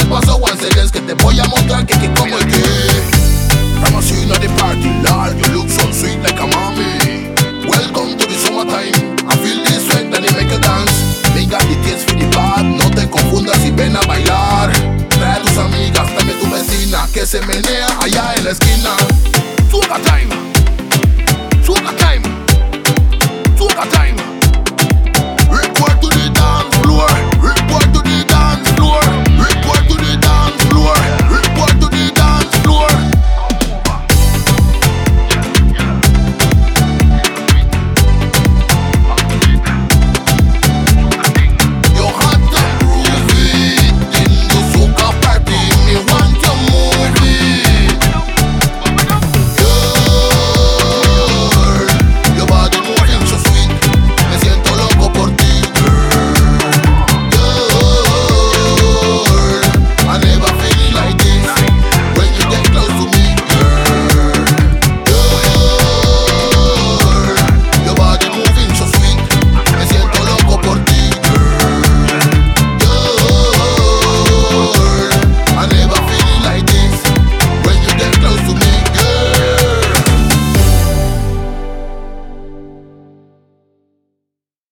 pasó once again? Es que te voy a mostrar que como el que. From a scene of the party, Lord, you look so sweet like a mommy. Welcome to the summertime, I feel this sweat and it make you dance. Me got the taste for the bad, no te confundas y ven a bailar. Trae a tus amigas, dame tu vecina que se menea allá en la esquina. Suga time.